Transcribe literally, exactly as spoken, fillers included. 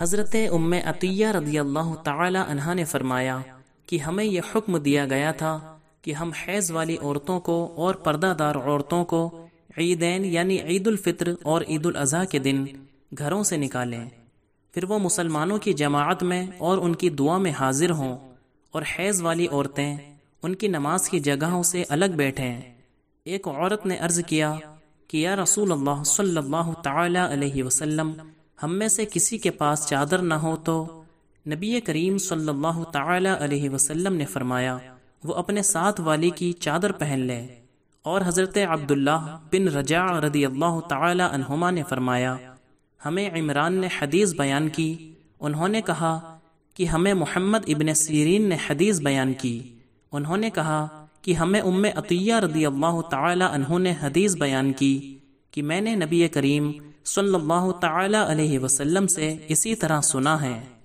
حضرت ام عطیہ رضی اللہ تعالی عنہا نے فرمایا کہ ہمیں یہ حکم دیا گیا تھا کہ ہم حیض والی عورتوں کو اور پردہ دار عورتوں کو عیدین یعنی عید الفطر اور عید الاضحیٰ کے دن گھروں سے نکالیں، پھر وہ مسلمانوں کی جماعت میں اور ان کی دعا میں حاضر ہوں، اور حیض والی عورتیں ان کی نماز کی جگہوں سے الگ بیٹھیں۔ ایک عورت نے عرض کیا کہ یا رسول اللہ صلی اللہ تعالی علیہ وسلم، ہم میں سے کسی کے پاس چادر نہ ہو تو؟ نبی کریم صلی اللہ تعالی علیہ وسلم نے فرمایا وہ اپنے ساتھ والی کی چادر پہن لے۔ اور حضرت عبداللہ بن رجاع رضی اللہ تعالی عنہما نے فرمایا ہمیں عمران نے حدیث بیان کی، انہوں نے کہا کہ ہمیں محمد ابن سیرین نے حدیث بیان کی، انہوں نے کہا کہ ہمیں ام عطیہ رضی اللہ تعالی عنہ نے حدیث بیان کی کہ میں نے نبی کریم صلی اللہ تعالی علیہ وسلم سے اسی طرح سنا ہے۔